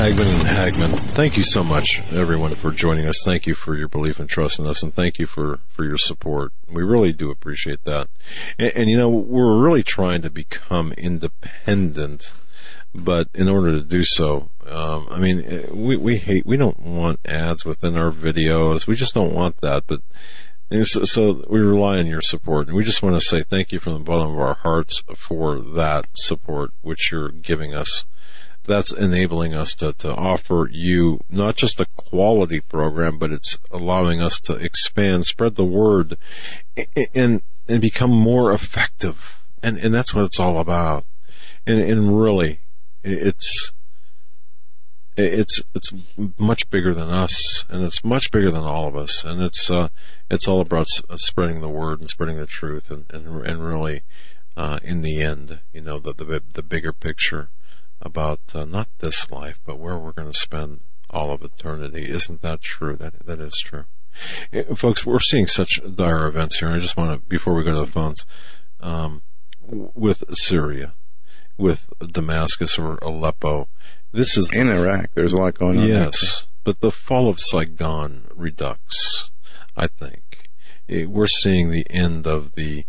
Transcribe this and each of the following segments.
Hagman and Hagman. Thank you so much, everyone, for joining us. Thank you for your belief and trust in us, and thank you for your support. We really do appreciate that. And you know, we're really trying to become independent, but in order to do so, I mean, we don't want ads within our videos. We just don't want that, but so we rely on your support, and we just want to say thank you from the bottom of our hearts for that support which you're giving us. That's enabling us to offer you not just a quality program, but it's allowing us to expand, spread the word, and become more effective. And that's what it's all about. And really, it's much bigger than us, and it's much bigger than all of us. And it's all about spreading the word and spreading the truth, and really, in the end, you know, the bigger picture about not this life, but where we're going to spend all of eternity. Isn't that true? That is true. Folks, we're seeing such dire events here. I just want to, before we go to the phones, with Syria, with Damascus or Aleppo, this is in Iraq. There's a lot going on. Yes, but the fall of Saigon Redux, I think. We're seeing the end of the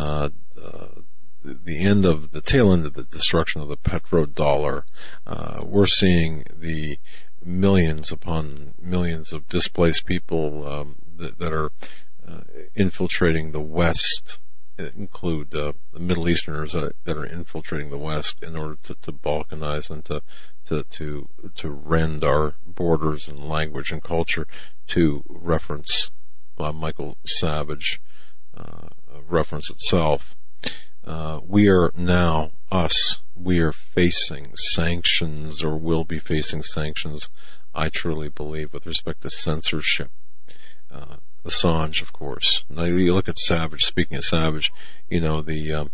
tail end of the destruction of the petrodollar. We're seeing the millions upon millions of displaced people that are infiltrating the West. Include the Middle Easterners that are infiltrating the West in order to balkanize and to rend our borders and language and culture. To reference Michael Savage, reference itself. We are now, we are facing sanctions, or will be facing sanctions, I truly believe, with respect to censorship. Assange, of course. Now you look at Savage, speaking of Savage, you know, the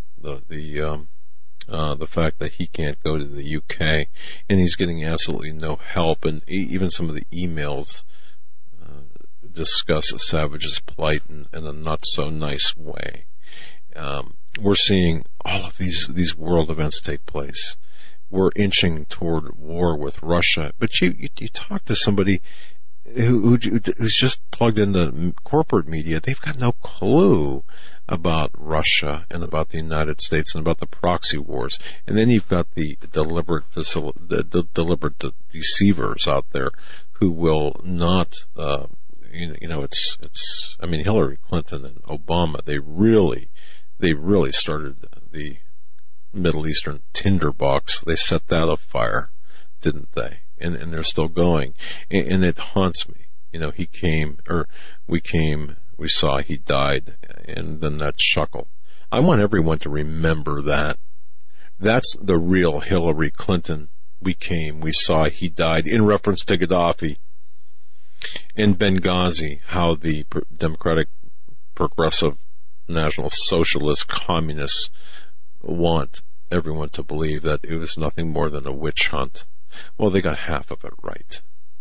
fact that he can't go to the UK, and he's getting absolutely no help, and even some of the emails discuss Savage's plight in a not so nice way. We're seeing all of these world events take place. We're inching toward war with Russia. But you talk to somebody who's just plugged into corporate media. They've got no clue about Russia and about the United States and about the proxy wars. And then you've got the deliberate deceivers out there who will not. It's. I mean, Hillary Clinton and Obama. They really started the Middle Eastern tinderbox. They set that afire, didn't they? And they're still going. And it haunts me. You know, we saw, he died, and then that chuckle. I want everyone to remember that. That's the real Hillary Clinton. We saw, he died, in reference to Gaddafi. In Benghazi, how the Democratic Progressive National Socialist Communists want everyone to believe that it was nothing more than a witch hunt. Well, they got half of it right.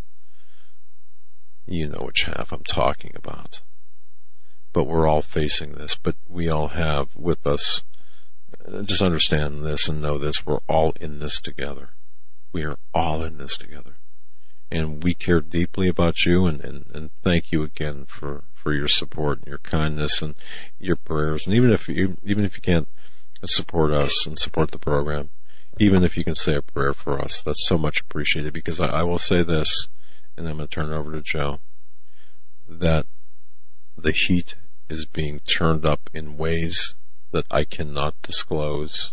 You know which half I'm talking about. But we're all facing this, but we all have with us, just understand this and know this, we're all in this together. We are all in this together. And we care deeply about you, and thank you again for your support and your kindness and your prayers. And even if you can't support us and support the program, even if you can say a prayer for us, that's so much appreciated. Because I will say this, and I'm going to turn it over to Joe, that the heat is being turned up in ways that I cannot disclose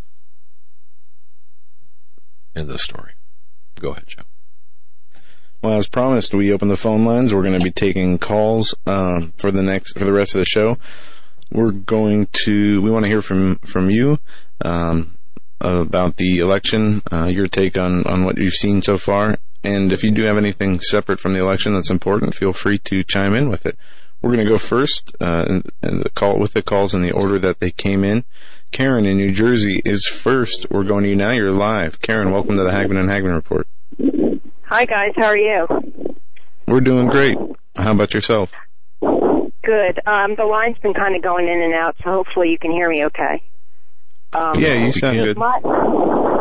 in this story. Go ahead, Joe. Well, as promised, we open the phone lines. We're going to be taking calls for the rest of the show. We want to hear from you about the election, your take on what you've seen so far, and if you do have anything separate from the election that's important, feel free to chime in with it. We're going to go first, and the calls in the order that they came in. Karen in New Jersey is first. We're going to you now. You're live. Karen, welcome to the Hagman and Hagman Report. Hi, guys. How are you? We're doing great. How about yourself? Good. The line's been kind of going in and out, so hopefully you can hear me okay. Yeah, you sound good. My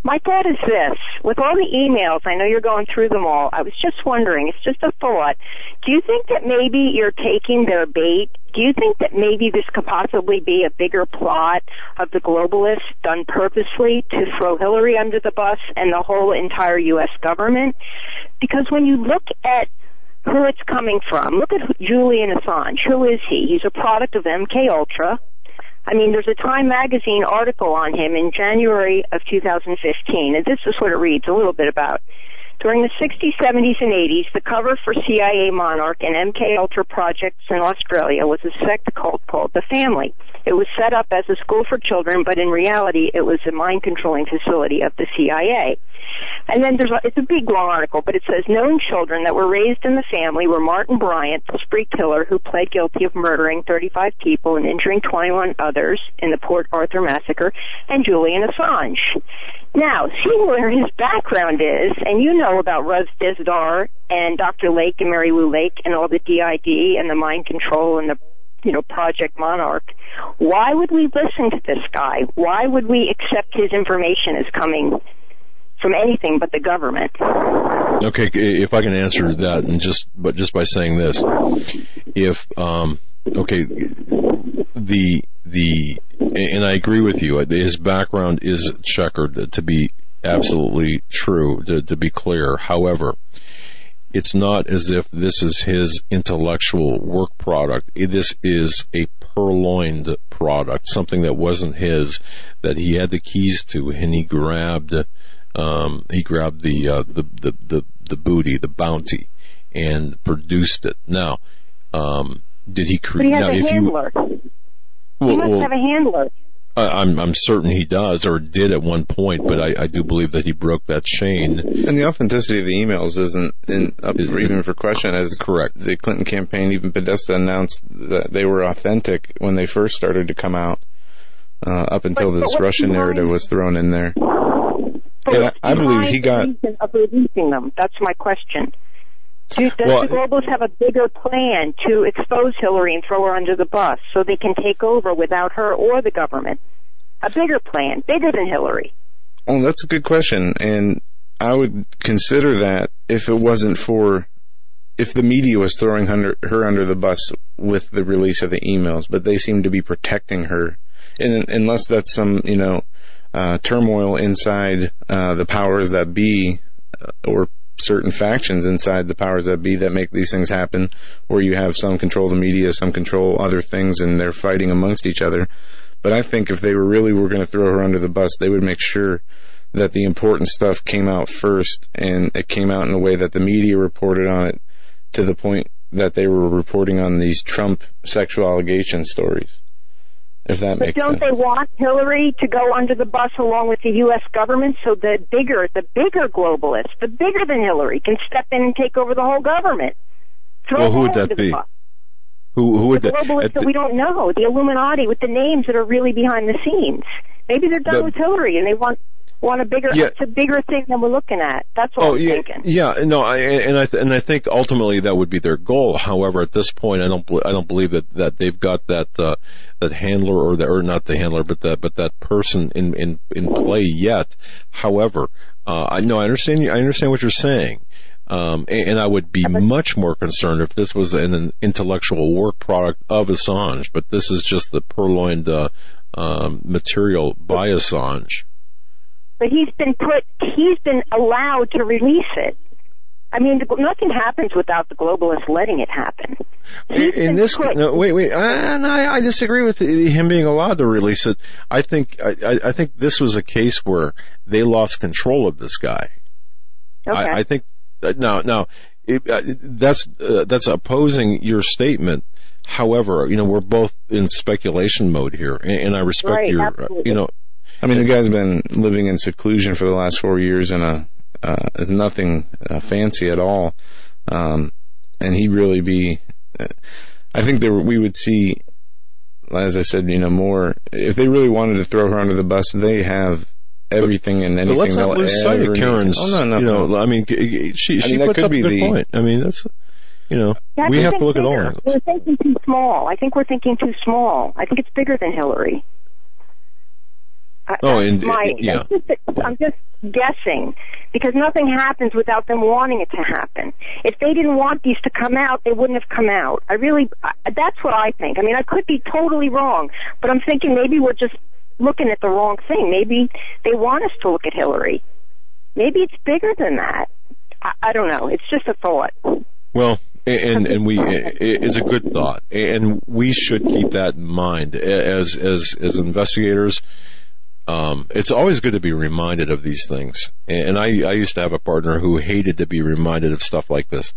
My thought is this. With all the emails, I know you're going through them all. I was just wondering, it's just a thought. Do you think that maybe you're taking their bait? Do you think that maybe this could possibly be a bigger plot of the globalists done purposely to throw Hillary under the bus and the whole entire U.S. government? Because when you look at who it's coming from, look at Julian Assange. Who is he? He's a product of MK Ultra. I mean, there's a Time magazine article on him in January of 2015, and this is what it reads a little bit about. During the 60s, 70s, and 80s, the cover for CIA Monarch and MK Ultra projects in Australia was a sect cult called The Family. It was set up as a school for children, but in reality, it was a mind-controlling facility of the CIA. And then it's a big, long article, but it says, known children that were raised in the family were Martin Bryant, the spree killer who pled guilty of murdering 35 people and injuring 21 others in the Port Arthur massacre, and Julian Assange. Now, see where his background is, and you know about Ruz Dizdar and Dr. Lake and Mary Lou Lake and all the DID and the mind control and the Project Monarch. Why would we listen to this guy? Why would we accept his information as coming from anything but the government? Okay, if I can answer that, and just by saying this, if and I agree with you, his background is checkered, to be absolutely true, to be clear. However, it's not as if this is his intellectual work product. This is a purloined product, something that wasn't his, that he had the keys to, and he grabbed the booty, the bounty, and produced it. Now, did he create? But he has a handler. He must have a handler. I'm certain he does, or did at one point, but I do believe that he broke that chain. And the authenticity of the emails isn't up even for question, as correct. The Clinton campaign, even Podesta announced that they were authentic when they first started to come out, up until this Russian narrative was thrown in there. And I believe he got... of releasing them. That's my question. Does the globalists have a bigger plan to expose Hillary and throw her under the bus so they can take over without her or the government? A bigger plan, bigger than Hillary. Oh, that's a good question. And I would consider that if it wasn't for... if the media was throwing her under the bus with the release of the emails, but they seem to be protecting her. And unless that's some, turmoil inside the powers that be, or certain factions inside the powers that be that make these things happen, where you have some control the media, some control other things, and they're fighting amongst each other. But I think if they were going to throw her under the bus, they would make sure that the important stuff came out first, and it came out in a way that the media reported on it, to the point that they were reporting on these Trump sexual allegation stories. If that makes sense. But don't they want Hillary to go under the bus along with the U.S. government so the bigger globalists, the bigger than Hillary, can step in and take over the whole government? Well, who would that be? Who would the globalists that we don't know, the Illuminati with the names that are really behind the scenes. Maybe they're done with Hillary and they want a bigger, it's a bigger thing than we're looking at. That's what I'm thinking. Yeah, no, I think ultimately that would be their goal. However, at this point, I don't believe that they've got that handler or not the handler, but that person in play yet. However, I understand what you're saying. And I would be much more concerned if this was an intellectual work product of Assange, but this is just the purloined material by Assange. But he's been allowed to release it. I mean, nothing happens without the globalists letting it happen. I disagree with him being allowed to release it. I think this was a case where they lost control of this guy. Okay. I think now that's opposing your statement. However, we're both in speculation mode here, and I respect your, absolutely. I mean, the guy's been living in seclusion for the last 4 years in is nothing fancy at all. And he'd really be, I think we would see, as I said, more, if they really wanted to throw her under the bus, they have everything and anything. But let's not lose sight of Karen's, I mean, she puts up a good point. I mean, that's, we have to look at all. We're thinking too small. I think we're thinking too small. I think it's bigger than Hillary. I'm just guessing, because nothing happens without them wanting it to happen. If they didn't want these to come out, they wouldn't have come out. That's what I think. I mean, I could be totally wrong, but I'm thinking maybe we're just looking at the wrong thing. Maybe they want us to look at Hillary. Maybe it's bigger than that. I don't know. It's just a thought. Well, and it's a good thought, and we should keep that in mind as investigators. It's always good to be reminded of these things. And I used to have a partner who hated to be reminded of stuff like this.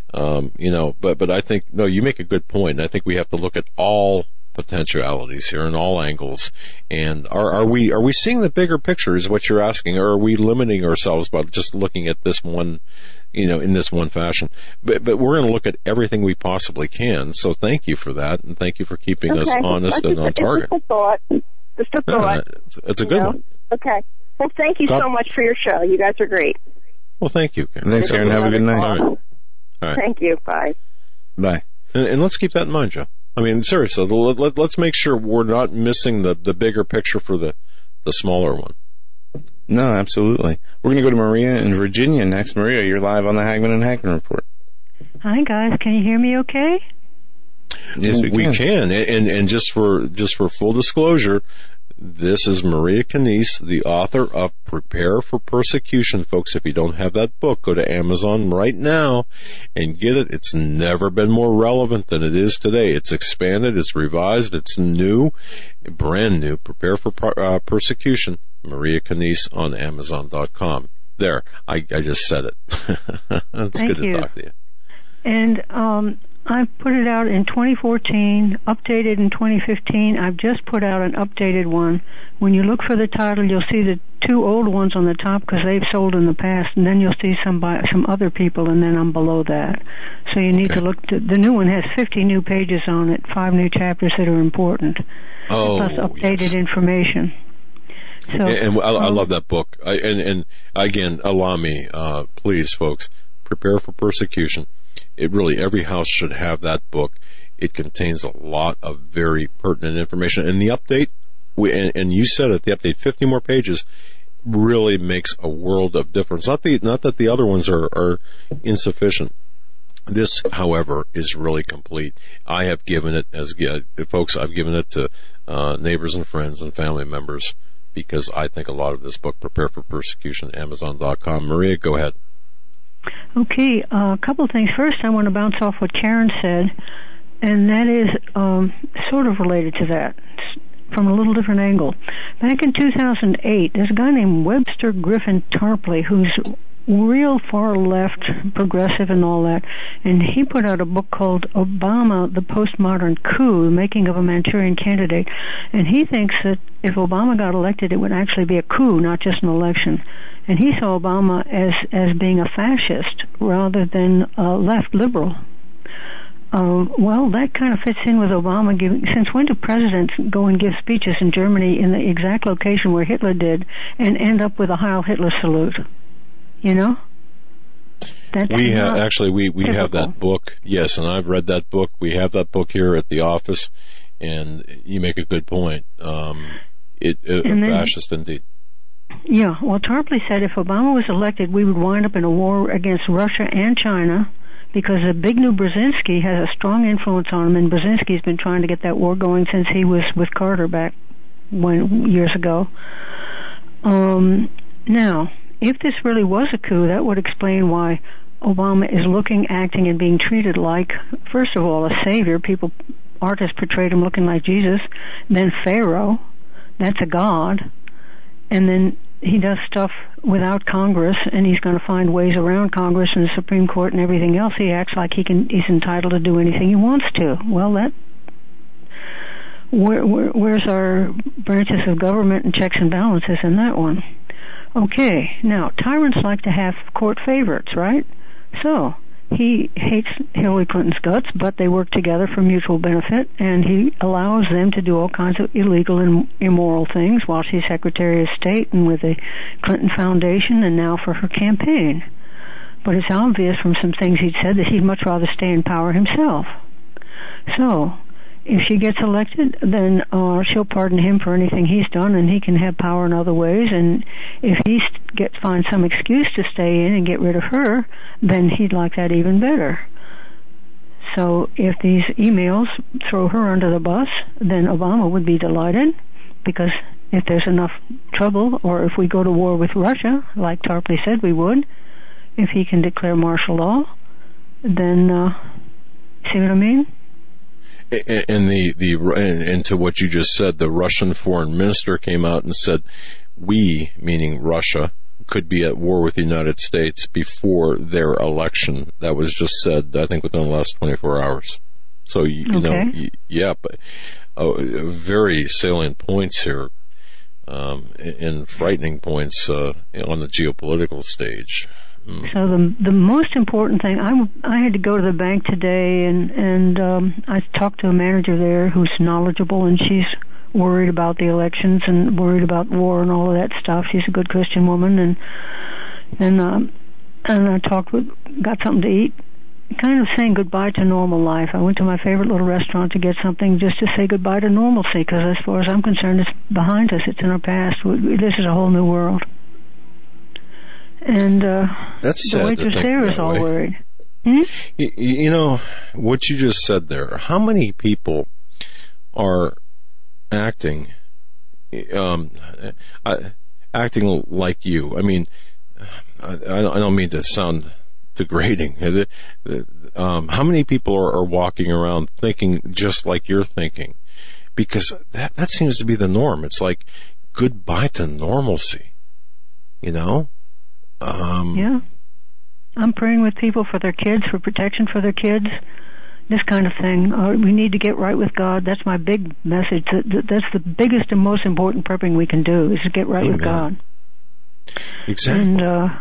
But I think, no, you make a good point. I think we have to look at all potentialities here and all angles. And are we seeing the bigger picture is what you're asking, or are we limiting ourselves by just looking at this one, in this one fashion? But we're going to look at everything we possibly can. So thank you for that. And thank you for keeping us honest and on target. Just a thought. It's a good one. Okay. Well, thank you so much for your show. You guys are great. Well, thank you, Karen. Thanks, Karen. Have a good night. All right. Thank you. Bye. Bye. And let's keep that in mind, Joe. I mean, seriously, let's make sure we're not missing the bigger picture for the smaller one. No, absolutely. We're going to go to Maria in Virginia next. Maria, you're live on the Hagman and Hagman Report. Hi, guys. Can you hear me okay? Yes, we can. And just for full disclosure, this is Maria Canisse, the author of Prepare for Persecution. Folks, if you don't have that book, go to Amazon right now and get it. It's never been more relevant than it is today. It's expanded, it's revised, it's new, brand new. Prepare for Persecution, Maria Canisse on Amazon.com. There, I just said it. It's good to talk to you. And I put it out in 2014, updated in 2015. I've just put out an updated one. When you look for the title, you'll see the two old ones on the top because they've sold in the past, and then you'll see some other people, and then I'm below that. So you need to look. The new one has 50 new pages on it, 5 new chapters that are important, plus updated information. So, I love that book. And again, allow me, please, folks, Prepare for Persecution. It really, every house should have that book. It contains a lot of very pertinent information. And the update, and you said it, the update, 50 more pages, really makes a world of difference. Not that the other ones are insufficient. This, however, is really complete. I have given it, folks, I've given it to neighbors and friends and family members because I think a lot of this book, Prepare for Persecution, Amazon.com. Maria, go ahead. Okay, a couple of things. First, I want to bounce off what Karen said, and that is sort of related to that from a little different angle. Back in 2008, there's a guy named Webster Griffin Tarpley who's real far left, progressive and all that, and he put out a book called Obama, the Postmodern Coup, the Making of a Manchurian Candidate, and he thinks that if Obama got elected, it would actually be a coup, not just an election. And he saw Obama as being a fascist rather than a left liberal. Well, that kind of fits in with Obama giving. Since when do presidents go and give speeches in Germany in the exact location where Hitler did and end up with a Heil Hitler salute? You know? We have that book. Yes, and I've read that book. We have that book here at the office, and you make a good point. Fascist indeed. Yeah, well, Tarpley said if Obama was elected, we would wind up in a war against Russia and China because the big new Brzezinski has a strong influence on him, and Brzezinski's been trying to get that war going since he was with Carter back years ago. Now, if this really was a coup, that would explain why Obama is looking, acting, and being treated like, first of all, a savior. Artists portrayed him looking like Jesus. Then Pharaoh, that's a god. And then he does stuff without Congress, and he's going to find ways around Congress and the Supreme Court and everything else. He acts like he's entitled to do anything he wants to. Well, where's our branches of government and checks and balances in that one? Okay, now, tyrants like to have court favorites, right? So, he hates Hillary Clinton's guts, but they work together for mutual benefit, and he allows them to do all kinds of illegal and immoral things while she's Secretary of State and with the Clinton Foundation and now for her campaign. But it's obvious from some things he'd said that he'd much rather stay in power himself. So, If she gets elected, then she'll pardon him for anything he's done, and he can have power in other ways. And if he finds some excuse to stay in and get rid of her, then he'd like that even better. So if these emails throw her under the bus, then Obama would be delighted, because if there's enough trouble, or if we go to war with Russia, like Tarpley said we would, if he can declare martial law, then see what I mean? And to what you just said, the Russian foreign minister came out and said, we, meaning Russia, could be at war with the United States before their election. That was just said, I think, within the last 24 hours. So, you know, yeah, but very salient points here, and frightening points on the geopolitical stage. So the most important thing, I had to go to the bank today, and I talked to a manager there who's knowledgeable, and she's worried about the elections and worried about war and all of that stuff. She's a good Christian woman, and I got something to eat, kind of saying goodbye to normal life. I went to my favorite little restaurant to get something just to say goodbye to normalcy, because as far as I'm concerned, it's behind us. It's in our past. This is a whole new world. And that's the waitress there is all worried. You know, what you just said there, how many people are acting like you? I mean, I don't mean to sound degrading. How many people are walking around thinking just like you're thinking? Because that seems to be the norm. It's like goodbye to normalcy, you know? Yeah. I'm praying with people for their kids, for protection for their kids, this kind of thing. We need to get right with God. That's my big message. That's the biggest and most important prepping we can do, is to get right with God. Exactly. And,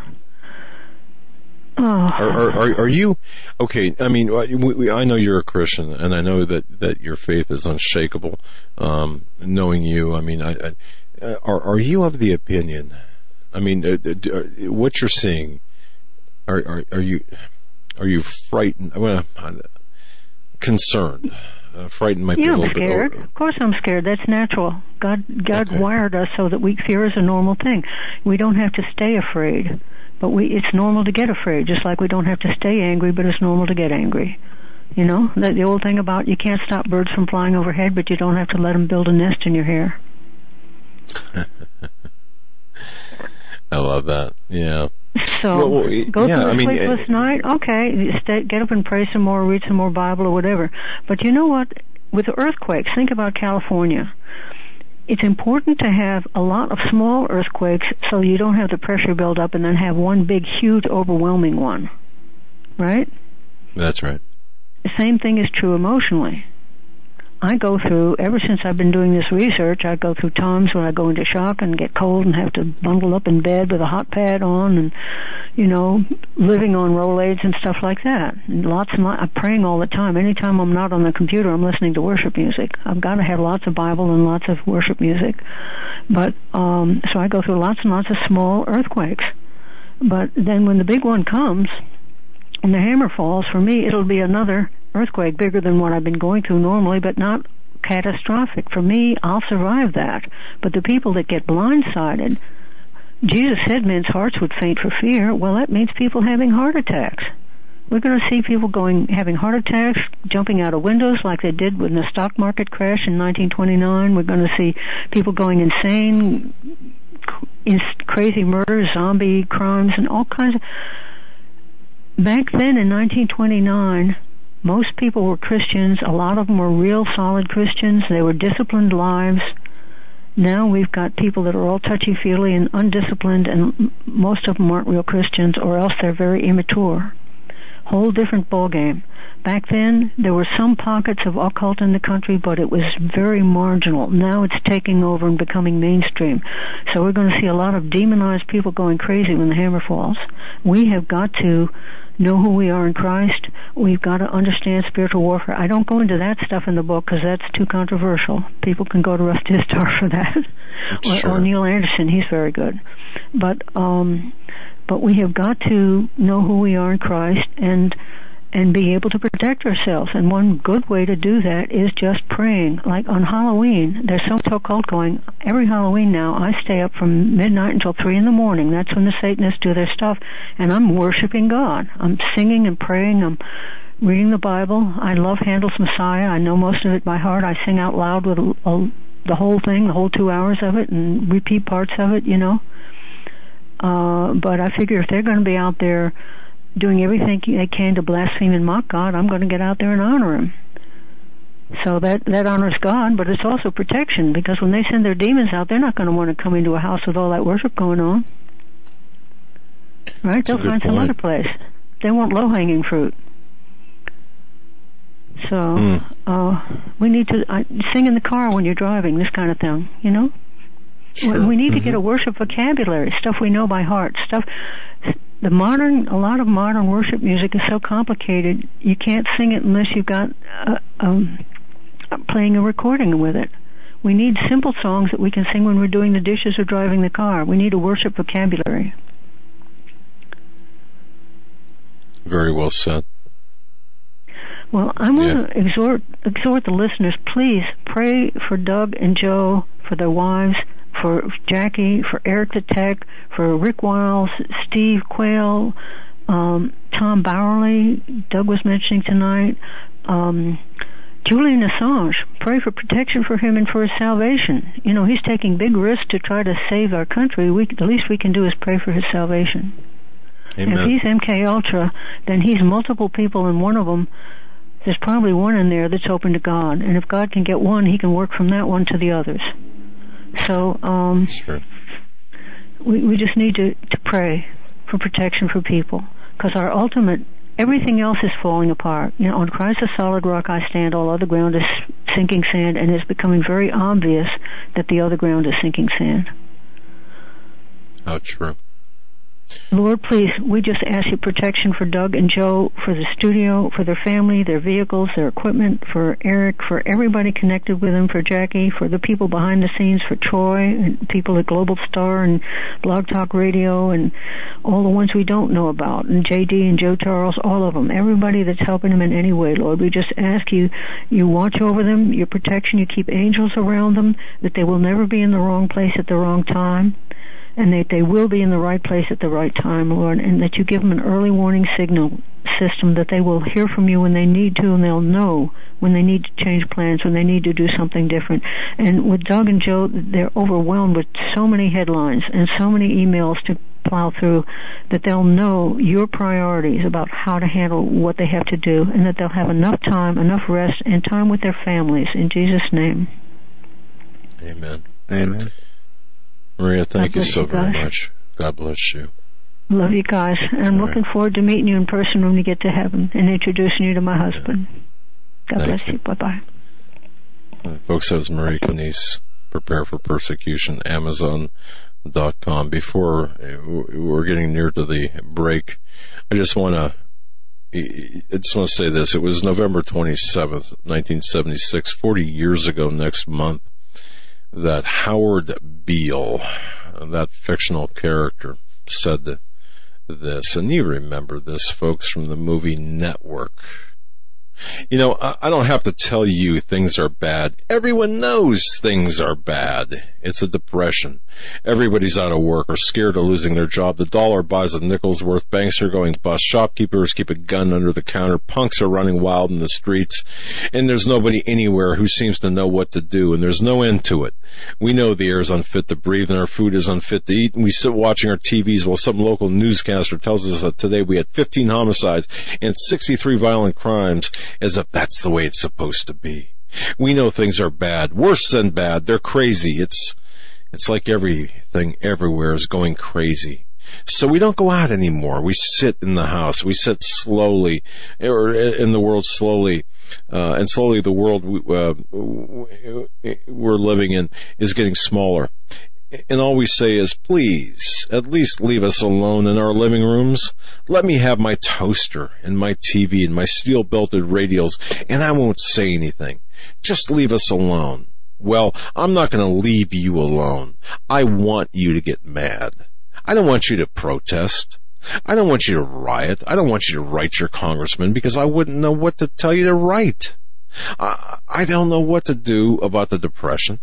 Are you okay? I mean, I know you're a Christian, and I know that your faith is unshakable. Knowing you, I mean, are you of the opinion? I mean, what you're seeing, are you frightened? Well, concerned, frightened might be a little bit. Yeah, I'm scared. Of course, I'm scared. That's natural. God wired us so that fear is a normal thing. We don't have to stay afraid, but it's normal to get afraid. Just like we don't have to stay angry, but it's normal to get angry. You know, the old thing about you can't stop birds from flying overhead, but you don't have to let them build a nest in your hair. I love that. Yeah. So go through a sleepless night. Okay, get up and pray some more, read some more Bible or whatever. But you know what? With the earthquakes, think about California. It's important to have a lot of small earthquakes so you don't have the pressure build up and then have one big, huge, overwhelming one. Right? That's right. The same thing is true emotionally. I go through, ever since I've been doing this research, I go through times when I go into shock and get cold and have to bundle up in bed with a hot pad on and, you know, living on Rolaids and stuff like that. And I'm praying all the time. Anytime I'm not on the computer, I'm listening to worship music. I've got to have lots of Bible and lots of worship music. But, so I go through lots and lots of small earthquakes. But then when the big one comes, and the hammer falls, for me, it'll be another earthquake bigger than what I've been going through normally, but not catastrophic. For me, I'll survive that. But the people that get blindsided, Jesus said men's hearts would faint for fear. Well, that means people having heart attacks. We're going to see people having heart attacks, jumping out of windows like they did when the stock market crashed in 1929. We're going to see people going insane, crazy murders, zombie crimes, and all kinds of... Back then in 1929, most people were Christians. A lot of them were real solid Christians. They were disciplined lives. Now we've got people that are all touchy-feely and undisciplined, and most of them aren't real Christians, or else they're very immature. Whole different ballgame. Back then, there were some pockets of occult in the country, but it was very marginal. Now it's taking over and becoming mainstream. So we're going to see a lot of demonized people going crazy when the hammer falls. We have got to know who we are in Christ. We've got to understand spiritual warfare. I don't go into that stuff in the book because that's too controversial. People can go to Rusty Star for that. Or Neil Anderson, he's very good. But we have got to know who we are in Christ, and and be able to protect ourselves. And one good way to do that is just praying. Like on Halloween, there's so cult going. Every Halloween now, I stay up from midnight until 3 in the morning. That's when the Satanists do their stuff. And I'm worshiping God. I'm singing and praying. I'm reading the Bible. I love Handel's Messiah. I know most of it by heart. I sing out loud with the whole thing, the whole 2 hours of it, and repeat parts of it, you know. But I figure if they're going to be out there doing everything they can to blaspheme and mock God, I'm going to get out there and honor Him. So that honors God, but it's also protection, because when they send their demons out, they're not going to want to come into a house with all that worship going on. Right? They'll find some other place. They want low-hanging fruit. So we need to sing in the car when you're driving, this kind of thing, you know? Sure. We need to get a worship vocabulary, stuff we know by heart, stuff. A lot of modern worship music is so complicated, you can't sing it unless you've got playing a recording with it. We need simple songs that we can sing when we're doing the dishes or driving the car. We need a worship vocabulary. Very well said. Well, I want to exhort the listeners, please pray for Doug and Joe, for their wives, for Jackie, for Eric the Tech, for Rick Wiles, Steve Quayle, Tom Bowerly, Doug was mentioning tonight, Julian Assange. Pray for protection for him and for his salvation. You know, he's taking big risks to try to save our country. The least we can do is pray for his salvation. Amen. And if he's MK Ultra, then he's multiple people, and one of them, there's probably one in there that's open to God. And if God can get one, He can work from that one to the others. So sure. we just need to pray for protection for people, because our ultimate, everything else is falling apart. You know, on Christ the solid rock I stand, all other ground is sinking sand, and it's becoming very obvious that the other ground is sinking sand. How true. Lord, please, we just ask you protection for Doug and Joe, for the studio, for their family, their vehicles, their equipment, for Eric, for everybody connected with them, for Jackie, for the people behind the scenes, for Troy, and people at Global Star and Blog Talk Radio, and all the ones we don't know about, and JD and Joe Charles, all of them, everybody that's helping them in any way, Lord. We just ask you watch over them, your protection, you keep angels around them, that they will never be in the wrong place at the wrong time, and that they will be in the right place at the right time, Lord, and that you give them an early warning signal system, that they will hear from you when they need to, and they'll know when they need to change plans, when they need to do something different. And with Doug and Joe, they're overwhelmed with so many headlines and so many emails to plow through, that they'll know your priorities about how to handle what they have to do, and that they'll have enough time, enough rest, and time with their families. In Jesus' name. Amen. Amen. Maria, thank you so very much. God bless you. Love you guys. And I'm looking forward to meeting you in person when we get to heaven and introducing you to my husband. God bless you. Bye-bye. Folks, that was Marie Canise, Prepare for Persecution, Amazon.com. Before we're getting near to the break, I just want to say this. It was November 27th, 1976, 40 years ago next month, that Howard Beale, that fictional character, said this. And you remember this, folks, from the movie Network. You know, I don't have to tell you things are bad. Everyone knows things are bad. It's a depression. Everybody's out of work or scared of losing their job. The dollar buys a nickel's worth. Banks are going bust. Shopkeepers keep a gun under the counter. Punks are running wild in the streets. And there's nobody anywhere who seems to know what to do. And there's no end to it. We know the air is unfit to breathe and our food is unfit to eat. And we sit watching our TVs while some local newscaster tells us that today we had 15 homicides and 63 violent crimes, as if that's the way it's supposed to be. We know things are bad, worse than bad. They're crazy. It's like everything everywhere is going crazy. So we don't go out anymore. We sit in the house. We sit slowly, or in the world slowly, and slowly the world we're living in is getting smaller. And all we say is, please, at least leave us alone in our living rooms. Let me have my toaster and my TV and my steel-belted radios, and I won't say anything. Just leave us alone. Well, I'm not going to leave you alone. I want you to get mad. I don't want you to protest. I don't want you to riot. I don't want you to write your congressman because I wouldn't know what to tell you to write. I don't know what to do about the depression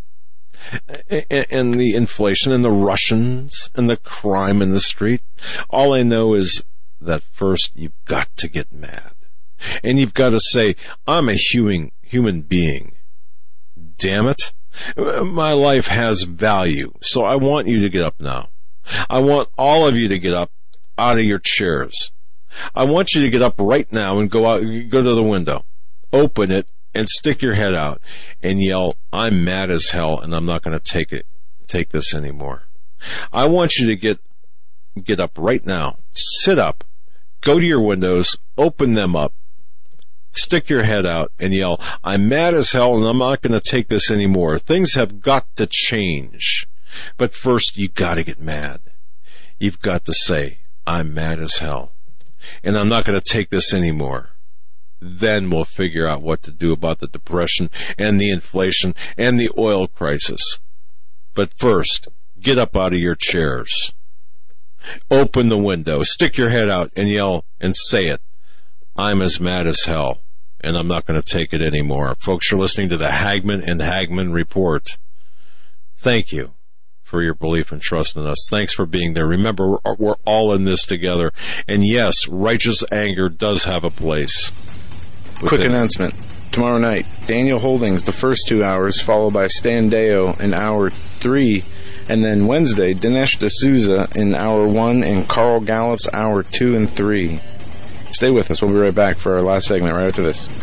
and the inflation and the Russians and the crime in the street. All I know is that first you've got to get mad. And you've got to say, I'm a human being. Damn it. My life has value. So I want you to get up now. I want all of you to get up out of your chairs. I want you to get up right now and go to the window, open it, and stick your head out and yell, I'm mad as hell and I'm not going to take this anymore. I want you to get up right now, sit up, go to your windows, open them up, stick your head out and yell, I'm mad as hell and I'm not going to take this anymore. Things have got to change. But first, you got to get mad. You've got to say, I'm mad as hell, and I'm not going to take this anymore. Then we'll figure out what to do about the depression and the inflation and the oil crisis. But first, get up out of your chairs. Open the window, stick your head out, and yell and say it. I'm as mad as hell, and I'm not going to take it anymore. Folks, you're listening to the Hagmann and Hagmann Report. Thank you for your belief and trust in us. Thanks for being there. Remember, we're all in this together. And yes, righteous anger does have a place. Quick announcement. Tomorrow night, Daniel Holdings, the first 2 hours, followed by Stan Deo in hour 3. And then Wednesday, Dinesh D'Souza in hour 1 and Carl Gallup's hour 2 and 3. Stay with us. We'll be right back for our last segment right after this.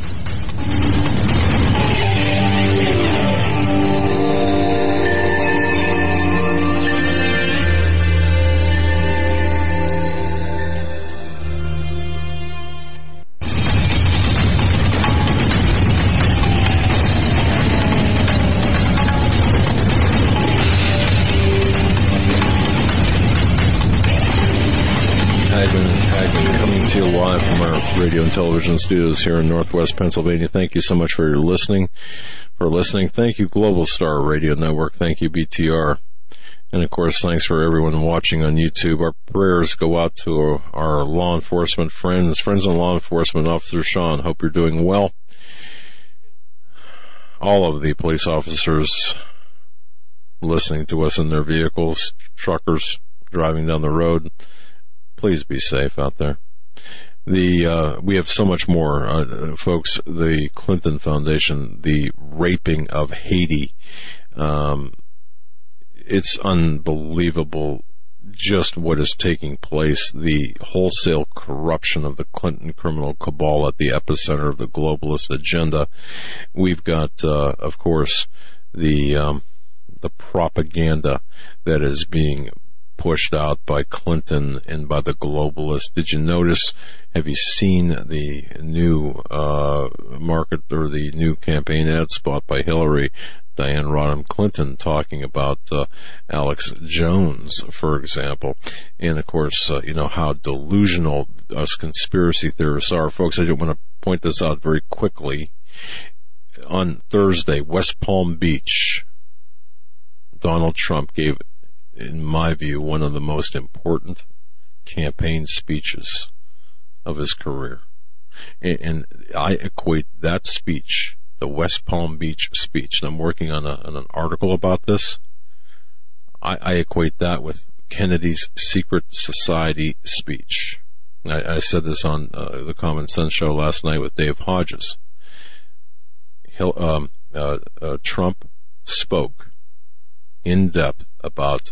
Live from our radio and television studios here in Northwest Pennsylvania. Thank you so much for your listening. Thank you, Global Star Radio Network. Thank you, BTR. And of course, thanks for everyone watching on YouTube. Our prayers go out to our law enforcement friends and law enforcement. Officer Sean, hope you're doing well. All of the police officers listening to us in their vehicles, truckers driving down the road, please be safe out there. We have so much more, folks. The Clinton Foundation, the raping of Haiti. It's unbelievable just what is taking place. The wholesale corruption of the Clinton criminal cabal at the epicenter of the globalist agenda. We've got, of course, the propaganda that is being pushed out by Clinton and by the globalists. Did you notice, have you seen the new market or the new campaign ad spot by Hillary, Diane Rodham Clinton, talking about Alex Jones, for example? And of course, you know how delusional us conspiracy theorists are. Folks, I just want to point this out very quickly. On Thursday, West Palm Beach, Donald Trump gave, in my view, one of the most important campaign speeches of his career. And I equate that speech, the West Palm Beach speech, and I'm working on an article about this, I equate that with Kennedy's Secret Society speech. I said this on the Common Sense show last night with Dave Hodges. Trump spoke in depth about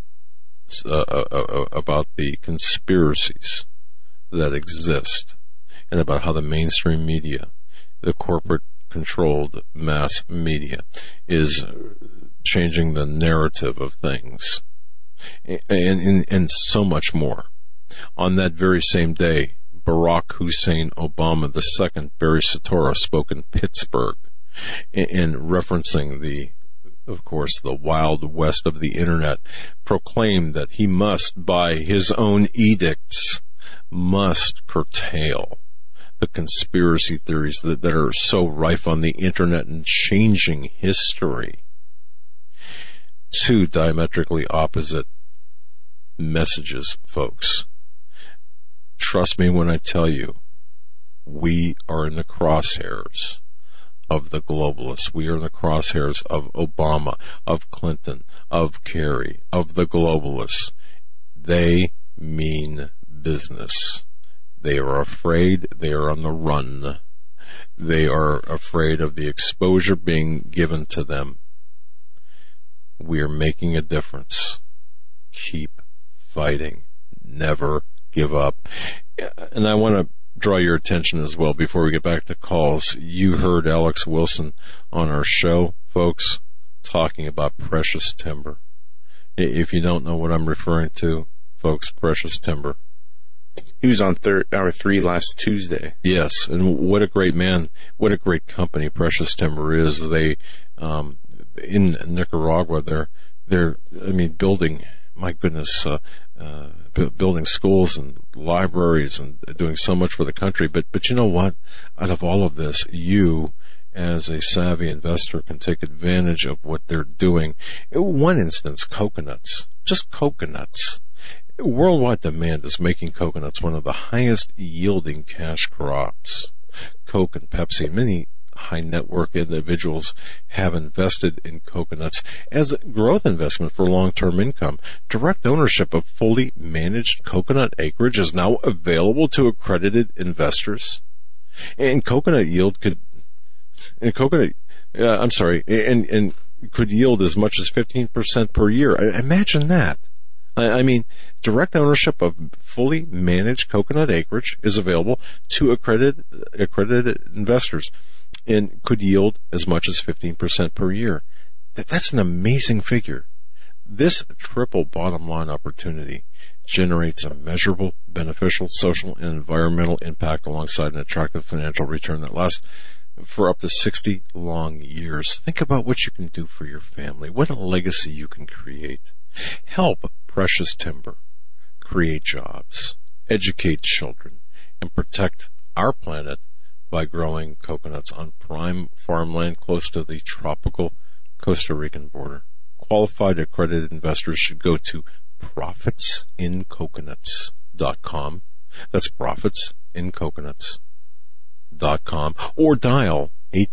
the conspiracies that exist and about how the mainstream media, the corporate-controlled mass media, is changing the narrative of things and so much more. On that very same day, Barack Hussein Obama II, Barry Soetoro, spoke in Pittsburgh in referencing of course, the Wild West of the Internet, proclaimed that he must, by his own edicts, must curtail the conspiracy theories that are so rife on the Internet and changing history. Two diametrically opposite messages, folks. Trust me when I tell you, we are in the crosshairs of the globalists. We are in the crosshairs of Obama, of Clinton, of Kerry, of the globalists. They mean business. They are afraid. They are on the run. They are afraid of the exposure being given to them. We are making a difference. Keep fighting. Never give up. And I want to draw your attention as well before we get back to calls. You heard Alex Wilson on our show, folks, talking about precious timber. If you don't know what I'm referring to, folks, precious timber. He was on hour 3 last Tuesday. Yes, and what a great man, what a great company Precious Timber is. They, in Nicaragua, they're building, my goodness, building schools and libraries and doing so much for the country. But you know what? Out of all of this, you, as a savvy investor, can take advantage of what they're doing. One instance, coconuts, just coconuts. Worldwide demand is making coconuts one of the highest yielding cash crops. Coke and Pepsi, many high net worth individuals have invested in coconuts as a growth investment for long-term income. Direct ownership of fully managed coconut acreage is now available to accredited investors. And coconut yield could yield as much as 15% per year. Imagine that. I mean, direct ownership of fully managed coconut acreage is available to accredited investors and could yield as much as 15% per year. That's an amazing figure. This triple bottom line opportunity generates a measurable, beneficial social and environmental impact alongside an attractive financial return that lasts for up to 60 long years. Think about what you can do for your family, what a legacy you can create. Help Precious Timber create jobs, educate children, and protect our planet by growing coconuts on prime farmland close to the tropical Costa Rican border. Qualified accredited investors should go to profitsincoconuts.com. That's profitsincoconuts.com, or dial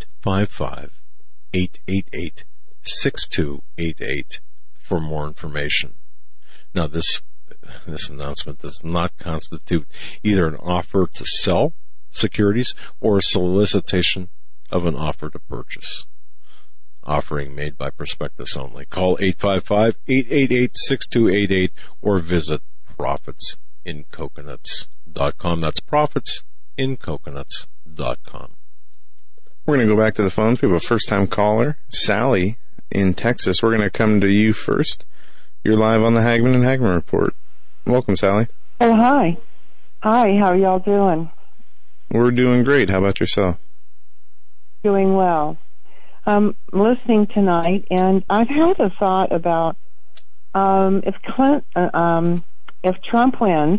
855-888-6288 for more information. Now, this announcement does not constitute either an offer to sell securities or a solicitation of an offer to purchase. Offering made by prospectus only. Call 855-888-6288 or visit profitsincoconuts.com. That's profitsincoconuts.com. We're going to go back to the phones. We have a first-time caller, Sally in Texas. We're going to come to you first. You're live on the Hagman and Hagman Report. Welcome, Sally. Oh, hi. Hi, how are y'all doing? We're doing great. How about yourself? Doing well. Listening tonight, and I've had a thought about if Trump wins,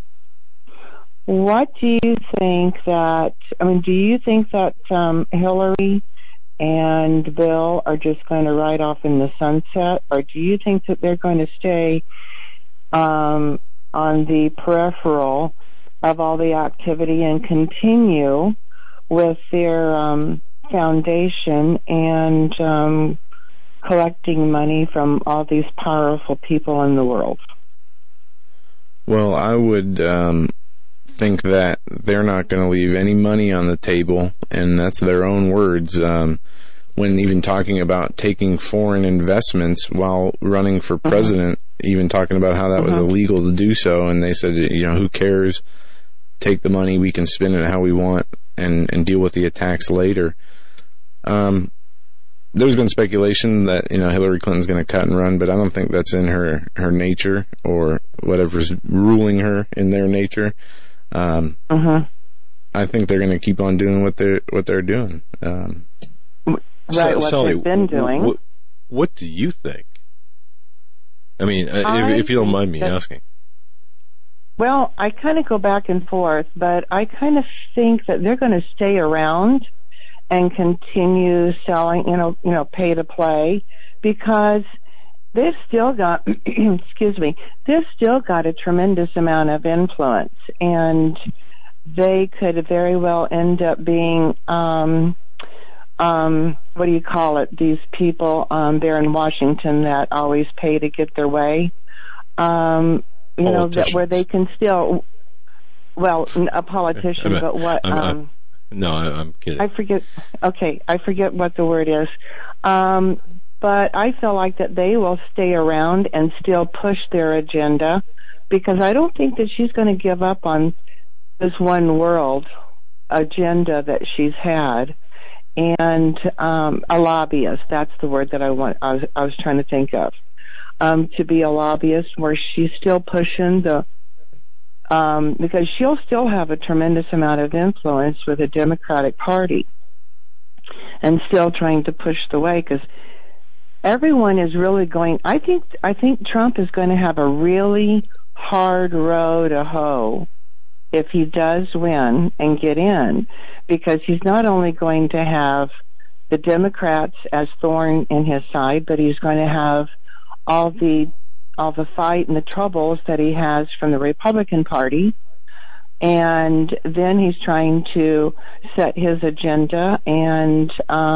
what do you think that, do you think that Hillary and Bill are just going to ride off in the sunset, or do you think that they're going to stay on the peripheral of all the activity and continue with their foundation and collecting money from all these powerful people in the world? Well, I would think that they're not going to leave any money on the table, and that's their own words. When even talking about taking foreign investments while running for president, even talking about how that was illegal to do so, and they said, who cares? Take the money, we can spend it how we want, and deal with the attacks later. There's been speculation that Hillary Clinton's going to cut and run, but I don't think that's in her nature or whatever's ruling her in their nature. I think they're going to keep on doing what they're doing. What Sally, they've been doing. What do you think? If you don't mind me asking. Well, I kind of go back and forth, but I kind of think that they're going to stay around and continue selling, pay to play, because they've still got, excuse me, they've still got a tremendous amount of influence, and they could very well end up being, what do you call it? These people there in Washington that always pay to get their way. That where they can still, well, a politician, but what? I'm kidding. I forget. Okay, I forget what the word is. But I feel like that they will stay around and still push their agenda, because I don't think that she's going to give up on this one world agenda that she's had. And a lobbyist, that's the word that I was trying to think of. To be a lobbyist where she's still pushing because she'll still have a tremendous amount of influence with the Democratic Party and still trying to push the way, because everyone is really going, I think Trump is going to have a really hard row to hoe if he does win and get in, because he's not only going to have the Democrats as thorn in his side, but he's going to have all the fight and the troubles that he has from the Republican Party. And then he's trying to set his agenda and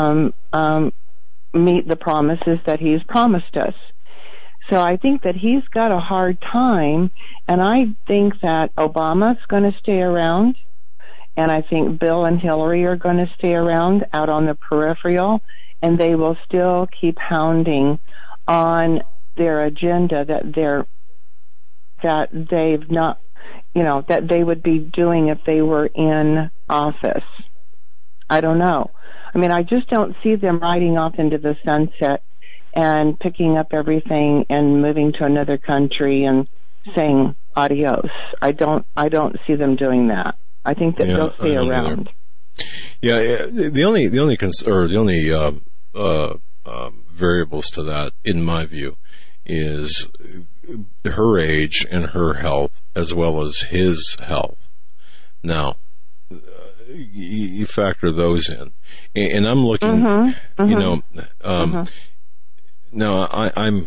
meet the promises that he's promised us. So I think that he's got a hard time, and I think that Obama's going to stay around, and I think Bill and Hillary are going to stay around out on the peripheral, and they will still keep hounding on their agenda that they've not, that they would be doing if they were in office. I don't know. I mean, I just don't see them riding off into the sunset and picking up everything and moving to another country and saying adios. I don't see them doing that. I think that they'll stay around. Yeah, the only variables to that, in my view, is her age and her health, as well as his health. Now, you factor those in, and I'm looking, now I'm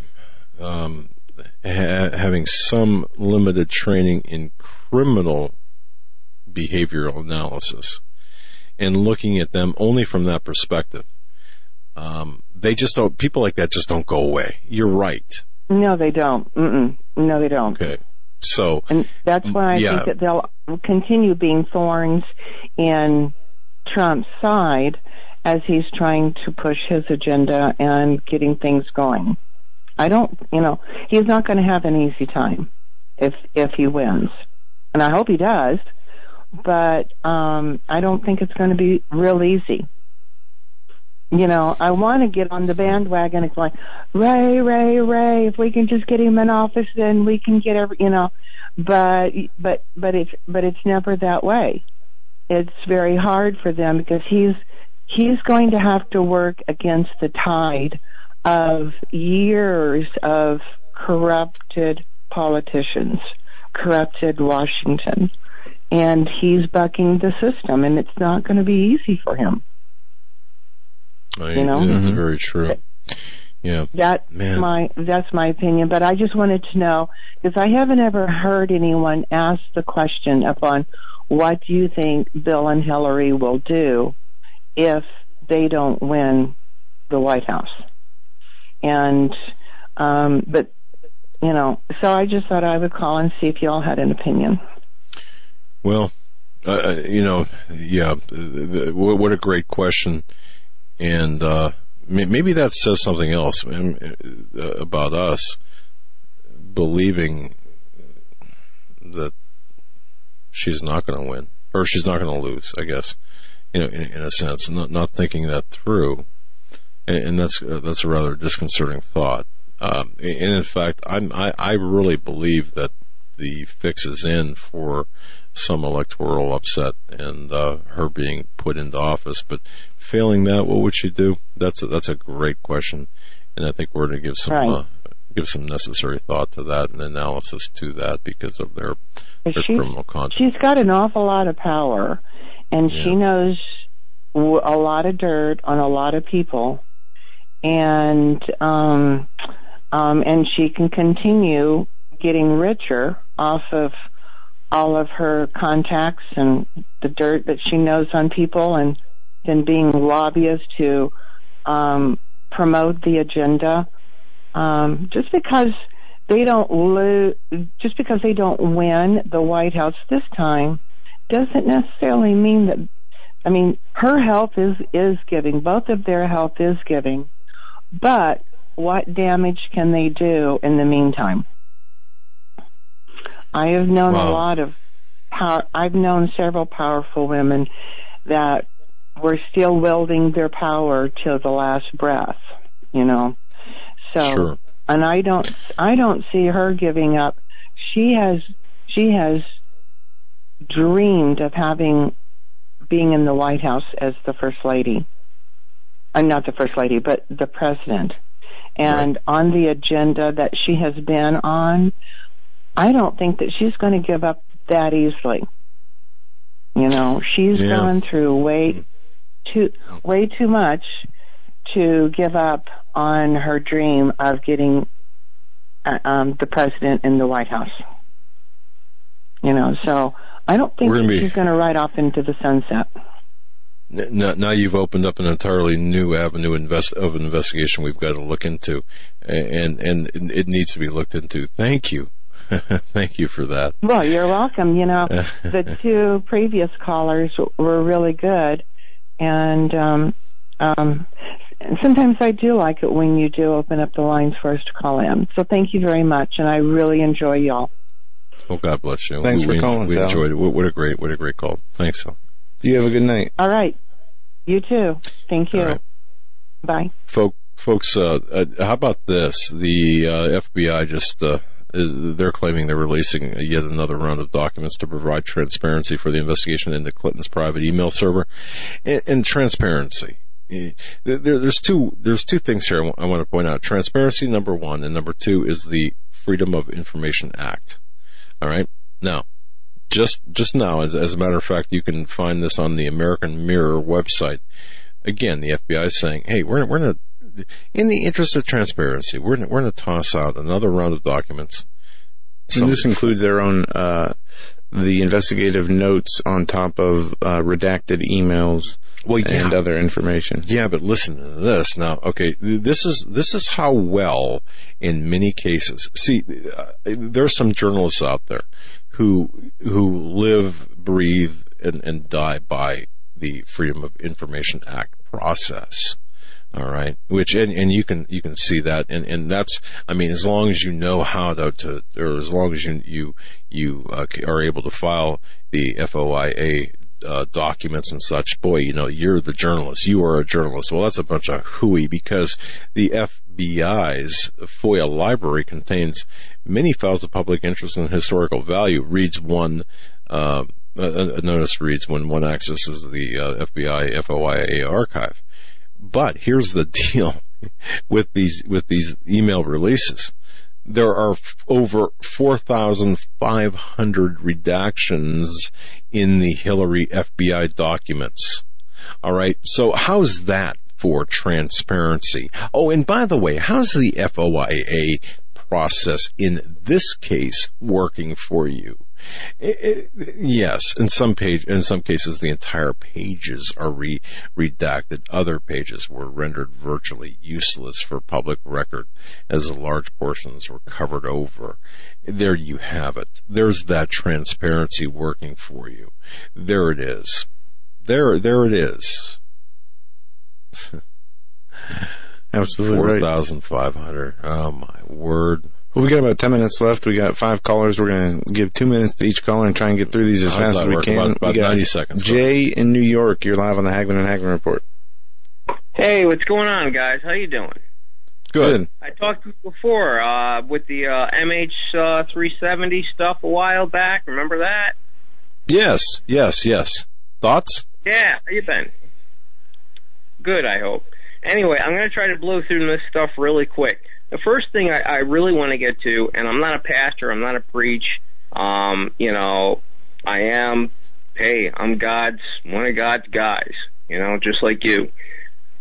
having some limited training in criminal behavioral analysis, and looking at them only from that perspective. They just don't, people like that just don't go away. You're right. No, they don't. No, they don't. Okay. So, and that's why I think that they'll continue being thorns in Trump's side as he's trying to push his agenda and getting things going. I don't, he's not going to have an easy time if he wins. And I hope he does, but I don't think it's going to be real easy. I want to get on the bandwagon. It's like, Ray, if we can just get him in office, then we can get but it's never that way. It's very hard for them because he's going to have to work against the tide of years of corrupted politicians, corrupted Washington, and he's bucking the system, and it's not going to be easy for him. That's very true. Yeah, that's my opinion. But I just wanted to know, because I haven't ever heard anyone ask the question upon what do you think Bill and Hillary will do if they don't win the White House. And so I just thought I would call and see if y'all had an opinion. Well, what a great question. And maybe that says something else about us, believing that she's not going to win, or she's not going to lose, I guess, in a sense, not thinking that through. And that's a rather disconcerting thought. And in fact, I really believe that the fix is in for some electoral upset and her being put into office. But failing that, what would she do? That's a great question, and I think we're going to give some necessary thought to that and analysis to that because of their criminal conduct. She's got an awful lot of power, and she knows a lot of dirt on a lot of people, and and she can continue getting richer off of all of her contacts and the dirt that she knows on people, and then being lobbyists to promote the agenda. Just because they don't win the White House this time doesn't necessarily mean that. I mean, her health is giving. Both of their health is giving. But what damage can they do in the meantime? I have known I've known several powerful women that were still wielding their power till the last breath, you know. So, sure. And I don't see her giving up. She has dreamed of being in the White House as the First Lady. Not the First Lady, but the President. And on the agenda that she has been on, I don't think that she's going to give up that easily. You know, she's gone through way too much to give up on her dream of getting the President in the White House. You know, so I don't think she's going to ride off into the sunset. Now you've opened up an entirely new avenue of investigation we've got to look into, and it needs to be looked into. Thank you. Thank you for that. Well, you're welcome. You know, the two previous callers were really good, and sometimes I do like it when you do open up the lines for us to call in. So thank you very much, and I really enjoy y'all. Oh, God bless you. Thanks for calling, Sal. We enjoyed it. What a great call. Thanks, Sal. You have a good night. All right. You too. Thank you. Right. Bye. Folks, how about this? The FBI just... they're claiming they're releasing yet another round of documents to provide transparency for the investigation into Clinton's private email server. And transparency. There's two things here I want to point out. Transparency, number one, and number two is the Freedom of Information Act. All right? Now, just now, as a matter of fact, you can find this on the American Mirror website. Again, the FBI is saying, hey, we're going to, in the interest of transparency, we're going to toss out another round of documents. And this includes their own, the investigative notes on top of redacted emails and other information. Yeah, but listen to this now. Okay, this is how well, in many cases. See, there's some journalists out there who live, breathe, and die by the Freedom of Information Act process. All right, which and you can see that, and that's, I mean, as long as you know how to or as long as you are able to file the FOIA documents and such, boy, you know, you're the journalist. You are a journalist. Well, that's a bunch of hooey, because the FBI's FOIA library contains many files of public interest and historical value. Reads one. A notice reads when one accesses the FBI FOIA archive. But here's the deal with these email releases. There are over 4,500 redactions in the Hillary FBI documents. All right. So how's that for transparency? Oh, and by the way, how's the FOIA process in this case working for you? Yes, in some cases, the entire pages are redacted. Other pages were rendered virtually useless for public record, as large portions were covered over. There you have it. There's that transparency working for you. There it is. There it is. Absolutely right. 4,500. Oh my word. Well, we got about 10 minutes left. We got 5 callers. We're going to give 2 minutes to each caller and try and get through these as fast as we can. About 90 seconds. Jay in New York, you're live on the Hagman and Hagman Report. Hey, what's going on, guys? How you doing? Good. I talked to you before with the MH370 stuff a while back. Remember that? Yes. Thoughts? Yeah, how you been? Good, I hope. Anyway, I'm going to try to blow through this stuff really quick. The first thing I really want to get to, and I'm not a pastor, I'm not a preach, you know, I'm one of God's guys, you know, just like you.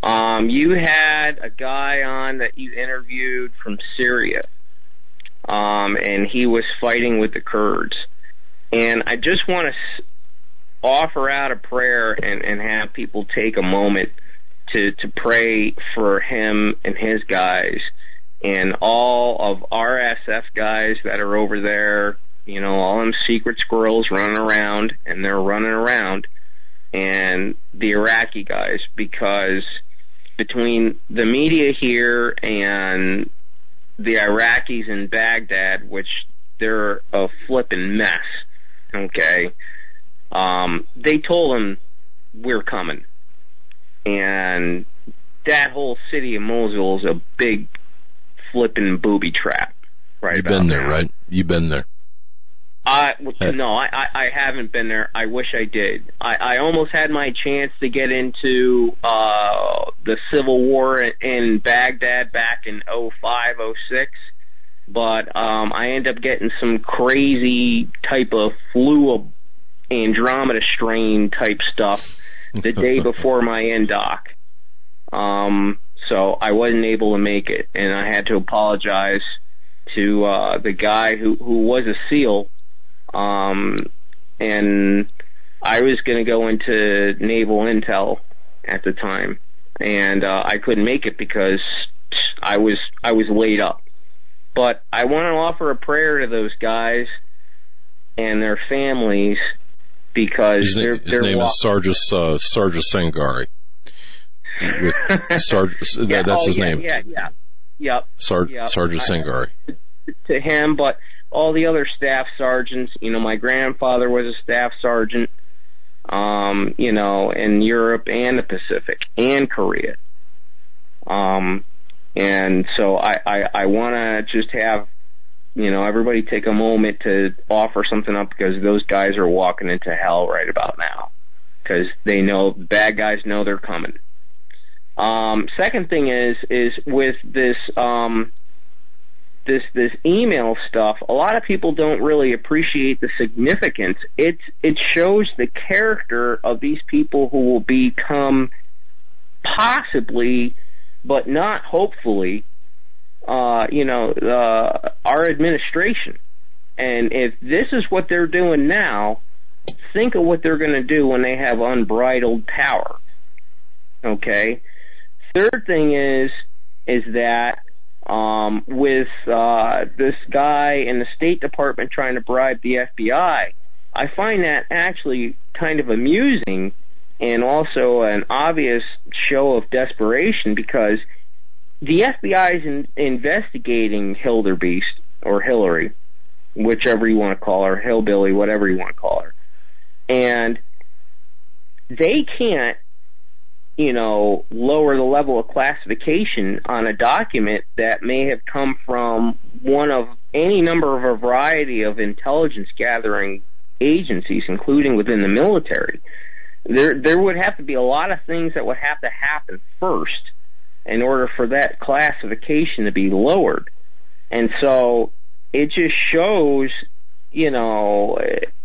You had a guy on that you interviewed from Syria, and he was fighting with the Kurds. And I just want to offer out a prayer and have people take a moment to pray for him and his guys and all of RSF guys that are over there, you know, all them secret squirrels running around, and they're running around, and the Iraqi guys, because between the media here and the Iraqis in Baghdad, which they're a flippin' mess, okay, they told them we're coming. And that whole city of Mosul is a big flippin' booby trap. Right. You've been there, right? You've been there. No, I haven't been there. I wish I did. I almost had my chance to get into the civil war in Baghdad back in 05, 06, but I ended up getting some crazy type of flu of Andromeda strain type stuff the day before my NDoc. So I wasn't able to make it, and I had to apologize to the guy who was a SEAL. And I was going to go into Naval Intel at the time, and I couldn't make it because I was laid up. But I want to offer a prayer to those guys and their families, because his name is Sargis Sangari. That's his name. Yep. Sargis Sangari. To him, but all the other staff sergeants, you know, my grandfather was a staff sergeant, you know, in Europe and the Pacific and Korea. And so I want to just have, you know, everybody take a moment to offer something up, because those guys are walking into hell right about now, because they know, bad guys know they're coming. Second thing is with this email stuff, a lot of people don't really appreciate the significance. It shows the character of these people who will become, possibly, but not hopefully, you know, our administration. And if this is what they're doing now, think of what they're going to do when they have unbridled power. Okay? Third thing is that with this guy in the State Department trying to bribe the FBI, I find that actually kind of amusing, and also an obvious show of desperation, because the FBI is investigating Hilderbeest, or Hillary, whichever you want to call her, Hillbilly, whatever you want to call her. And they can't, you know, lower the level of classification on a document that may have come from one of any number of a variety of intelligence gathering agencies, including within the military. There would have to be a lot of things that would have to happen first in order for that classification to be lowered. And so it just shows, you know,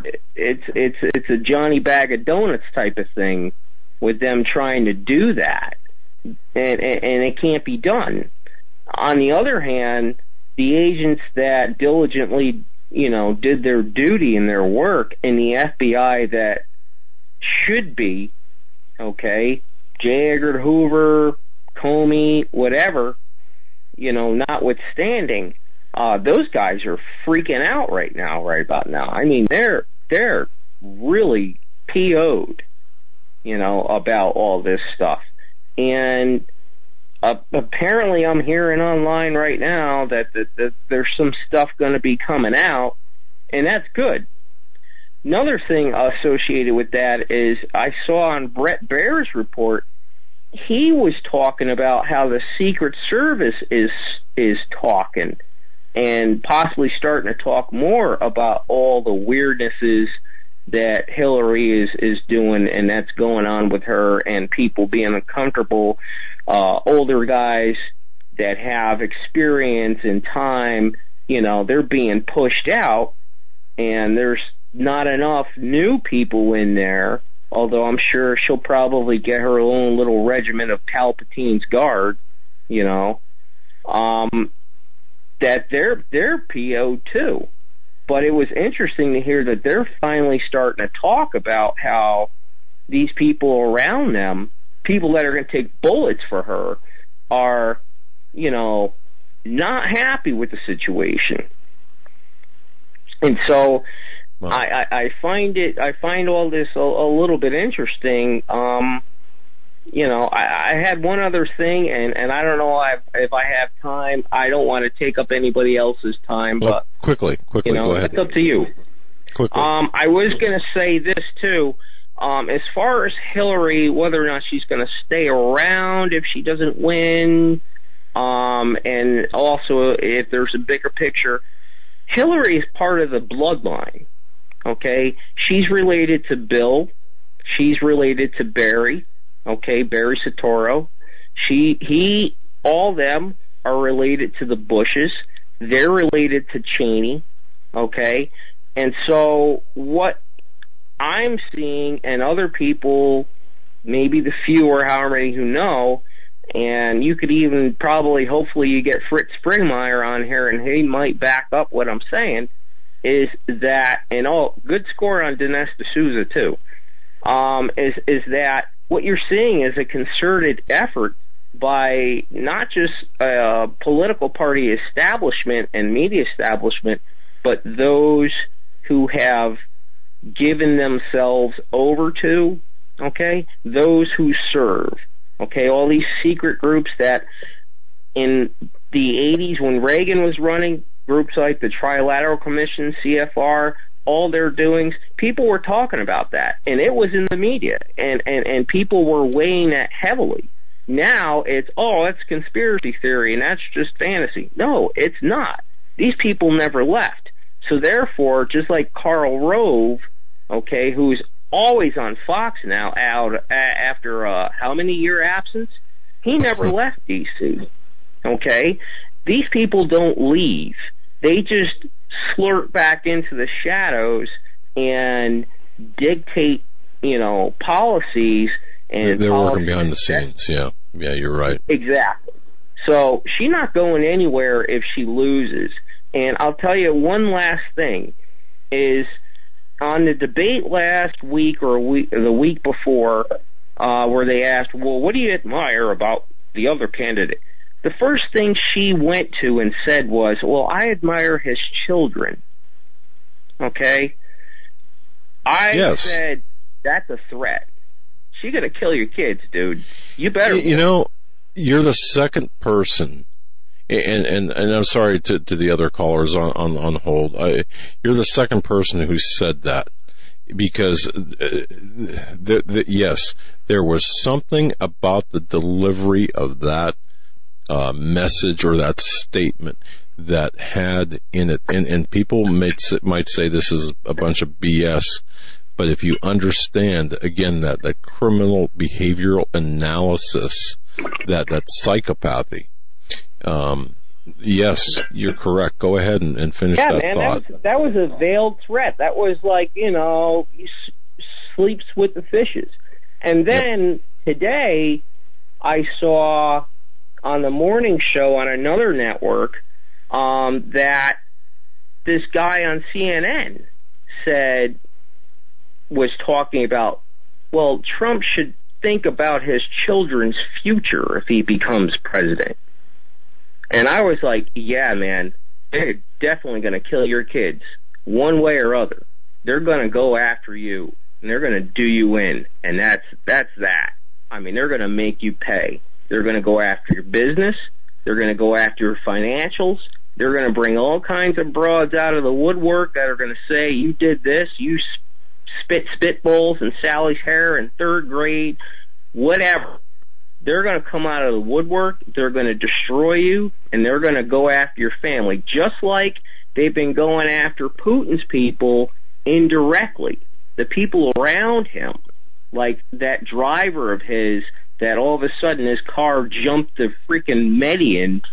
it's a Johnny Bag of Donuts type of thing with them trying to do that, and it can't be done. On the other hand, the agents that diligently, you know, did their duty and their work in the FBI that should be, okay, J. Edgar Hoover, Comey, whatever, you know, notwithstanding, those guys are freaking out right about now. I mean, they're really PO'd, you know, about all this stuff. And apparently I'm hearing online right now that there's some stuff going to be coming out, and that's good. Another thing associated with that is I saw on Brett Baer's report, he was talking about how the Secret Service is talking and possibly starting to talk more about all the weirdnesses that Hillary is doing, and that's going on with her, and people being uncomfortable, older guys that have experience and time, you know, they're being pushed out, and there's not enough new people in there although I'm sure she'll probably get her own little regiment of Palpatine's guard, you know, that they're PO too. But it was interesting to hear that they're finally starting to talk about how these people around them, people that are going to take bullets for her, are, you know, not happy with the situation. And so I find all this a little bit interesting. You know, I had one other thing, and I don't know if I have time. I don't want to take up anybody else's time, but quickly, you know, go ahead. It's up to you. Quickly. I was going to say this too. As far as Hillary, whether or not she's going to stay around if she doesn't win, and also if there's a bigger picture, Hillary is part of the bloodline. Okay, she's related to Bill. She's related to Barry. Okay, Barry Soetoro. All them are related to the Bushes. They're related to Cheney. Okay, and so what I'm seeing, and other people, maybe the few or however many who know, and you could even probably, hopefully you get Fritz Springmeier on here and he might back up what I'm saying, is that, and good score on Dinesh D'Souza too, is that what you're seeing is a concerted effort by not just political party establishment and media establishment, but those who have given themselves over to, okay, those who serve, okay, all these secret groups that in the 80s when Reagan was running, groups like the Trilateral Commission, CFR, all their doings, people were talking about that, and it was in the media, and people were weighing that heavily. Now it's, that's conspiracy theory, and that's just fantasy. No, it's not. These people never left. So therefore, just like Karl Rove, okay, who's always on Fox now, after how many year absence? He never left D.C., okay? These people don't leave. They just slurp back into the shadows and dictate, you know, policies. And they're working behind the scenes, yeah, you're right. Exactly. So she's not going anywhere if she loses. And I'll tell you one last thing, is on the debate last week or the week before, where they asked, well, what do you admire about the other candidate? The first thing she went to and said was, well, I admire his children. Okay? I said, that's a threat. She's going to kill your kids, dude. You better. You know, you're the second person, and I'm sorry to the other callers on hold. You're the second person who said that, because yes, there was something about the delivery of that message or that statement that had in it, and people might say this is a bunch of BS, but if you understand, again, that criminal behavioral analysis, that psychopathy, yes, you're correct. Go ahead and finish that thought. That was a veiled threat. That was like, you know, he sleeps with the fishes. And then today I saw on the morning show on another network that this guy on CNN was talking about, well, Trump should think about his children's future if he becomes president. And I was like, yeah, man, they're definitely going to kill your kids one way or other. They're going to go after you, and they're going to do you in, and that's that. I mean, they're going to make you pay. They're going to go after your business. They're going to go after your financials. They're going to bring all kinds of broads out of the woodwork that are going to say, you did this, you spit spitballs in Sally's hair in third grade, whatever. They're going to come out of the woodwork, they're going to destroy you, and they're going to go after your family, just like they've been going after Putin's people indirectly. The people around him, like that driver of his, that all of a sudden his car jumped the freaking median,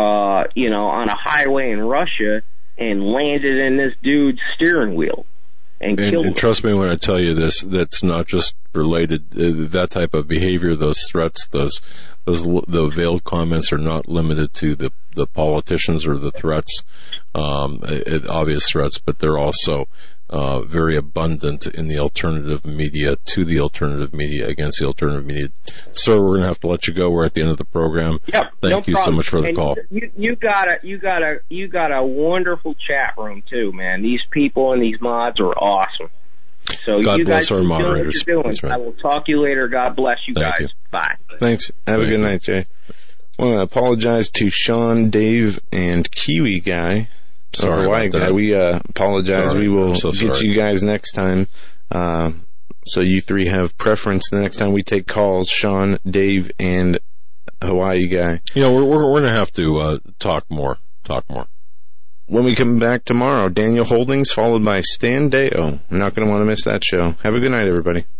on a highway in Russia and landed in this dude's steering wheel. and killed And trust me when I tell you this, that's not just related, that type of behavior, those threats, the veiled comments are not limited to the politicians or the threats, obvious threats, but they're also very abundant in the alternative media, to the alternative media, against the alternative media. Sir, we're going to have to let you go. We're at the end of the program. Yep, Thank you so much for the call. You got a wonderful chat room too, man. These people and these mods are awesome. So God you bless guys our keep doing moderators. what you're doing. That's right. I will talk to you later. God bless you Thank guys. you. Bye. Thanks. Have a good night, Jay. I want to apologize to Sean, Dave, and Kiwi Guy. Sorry Hawaii about that. Guy. We apologize. Sorry. We will I'm so get sorry. you guys next time. So you three have preference the next time we take calls. Sean, Dave, and Hawaii Guy. You know, we're going to have to talk more. When we come back tomorrow, Daniel Holdings followed by Stan Deo. You're not going to want to miss that show. Have a good night, everybody.